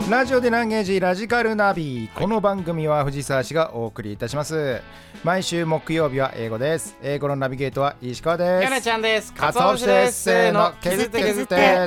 ラジオでランゲージラジカルナビ、この番組は藤沢市がお送りいたします。毎週木曜日は英語です。英語のナビゲートは石川です。 やねちゃんです。 かつお節です。せーの、削って削って。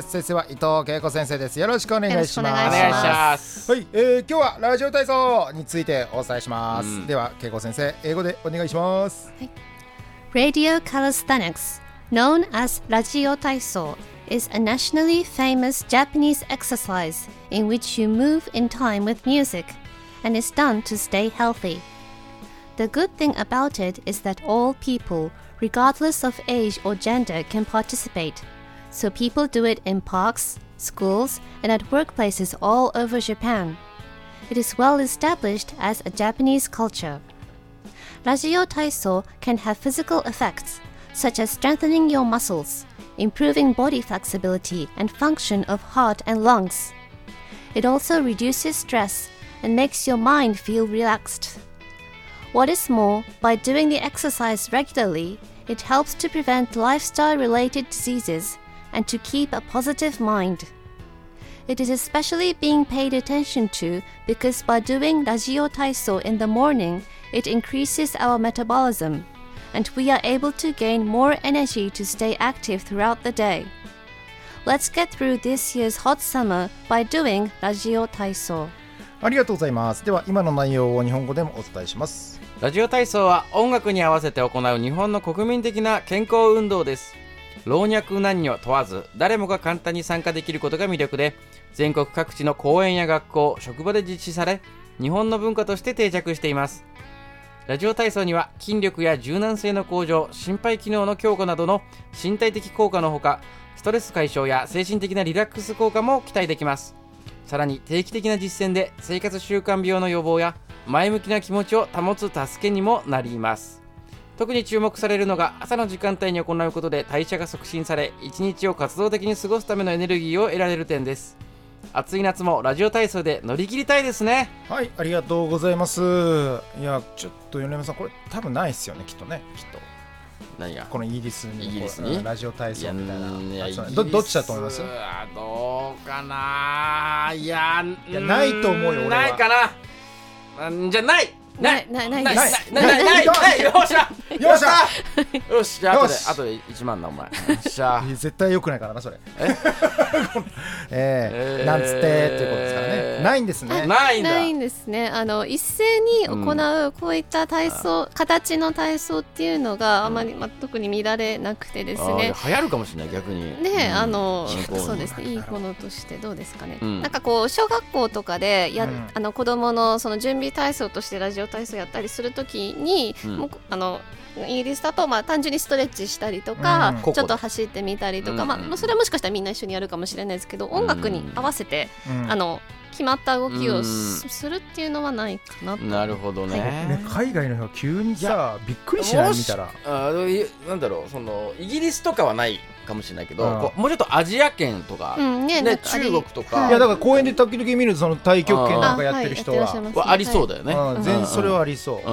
先生は伊藤恵子先生です。よろしくお願いします。 お願いします。 はい、今日はラジオ体操についてお伝えします。では恵子先生、英語でお願いします。 はい、Radio Calisthenics, known as ラジオ体操is a nationally famous Japanese exercise in which you move in time with music and is done to stay healthy. The good thing about it is that all people, regardless of age or gender, can participate. So people do it in parks, schools, and at workplaces all over Japan. It is well established as a Japanese culture. ラジオ体操 can have physical effects, such as strengthening your muscles,improving body flexibility and function of heart and lungs. It also reduces stress and makes your mind feel relaxed. What is more, by doing the exercise regularly, it helps to prevent lifestyle-related diseases and to keep a positive mind. It is especially being paid attention to because by doing Rajio Taiso in the morning, it increases our metabolism.And we are able to gain more energy to stay active throughout the day. Let's get through this year's hot summer by doing ラジオ体操。 ありがとうございます。では今の内容を日本語でもお伝えします。 ラジオ体操は音楽に合わせて行う日本の国民的な健康運動です。老若男女問わず誰もが簡単に参加できることが魅力で、全国各地の公園や学校、職場で実施され、日本の文化として定着しています。ラジオ体操には筋力や柔軟性の向上、心肺機能の強化などの身体的効果のほか、ストレス解消や精神的なリラックス効果も期待できます。さらに定期的な実践で生活習慣病の予防や前向きな気持ちを保つ助けにもなります。特に注目されるのが朝の時間帯に行うことで代謝が促進され、一日を活動的に過ごすためのエネルギーを得られる点です。暑い夏もラジオ体操で乗り切りたいですね。 はい、ありがとうございます。いや、ちょっと米山さん、これ多分ないっすよね、きっとね。きっと何がこのイギリスにラジオ体操みたいな。どっちだと思います？ どうかな。いやないと思うよ、俺は。 ないかな。じゃない。 ないよっしゃよし、じゃあ後で1万な、お前。 絶対良くないからな、それ。なんつってっていうことですからね。ないんですね。 ないんですね。一斉に行うこういった体操、形の体操っていうのがあまり、特に見られなくてですね。 流行るかもしれない、逆に。 ね、そうですね。いいものとしてどうですかね。なんかこう小学校とかで子供のその準備体操としてラジオ体操やったりするときに、イギリスだと単純にストレッチしたりとか、ちょっと走ってみたりとか、それはもしかしたらみんな一緒にやるかもしれないですけど、音楽に合わせて、決まった動きをするっていうのはないかなと。 なるほどね。 海外の人は急にさ、びっくりしない？見たらなんだろう、そのイギリスとかはないかもしれないけど、もうちょっとアジア圏とか、中国とか、 いやだから公園で時々見るその太極拳なんかやってる人はありそうだよね。 それはありそう。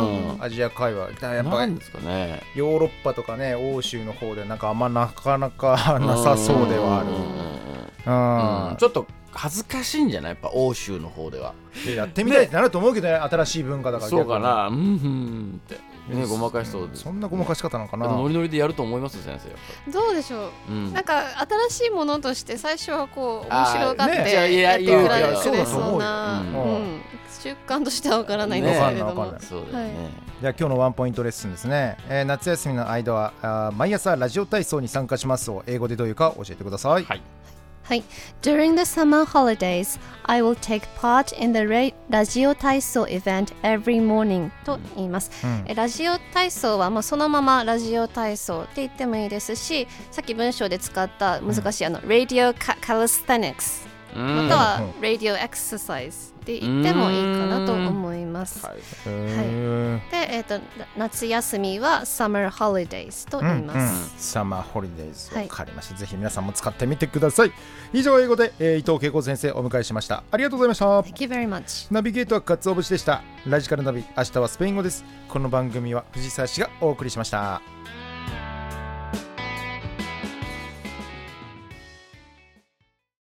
アジア界はやっぱりですかね。 ヨーロッパとかね、欧州の方でなんかあんまなかなかなさそうではある。 ちょっと恥ずかしいんじゃない？やっぱ欧州の方ではやってみたいってなると思うけどね、新しい文化だから。 そうかな。ってね、ごまかしそうです。 そんなごまかし方なのかな。 ノリノリでやると思います先生。 どうでしょう。なんか新しいものとして最初はこう面白がってやってくれそうな習慣としては分からないんですけれども。 じゃあ今日のワンポイントレッスンですね。夏休みの間は毎朝ラジオ体操に参加しますを英語でどういうか教えてください。 はい。During the summer holidays, I will take part in the ラジオ体操 event every morning と言います。ラジオ体操はそのままラジオ体操って言ってもいいですし、さっき文章で使った難しいRadio Calisthenics または Radio Exerciseって言ってもいいかなと思います。で、夏休みは Summer Holidays と言います。 Summer Holidays わかりました。ぜひ皆さんも使ってみてください。以上英語で、伊藤恵子先生お迎えしました。ありがとうございました。 Thank you very much。 ナビゲートは勝尾節でした。ラジカルナビ、明日はスペイン語です。この番組は藤沢市がお送りしました。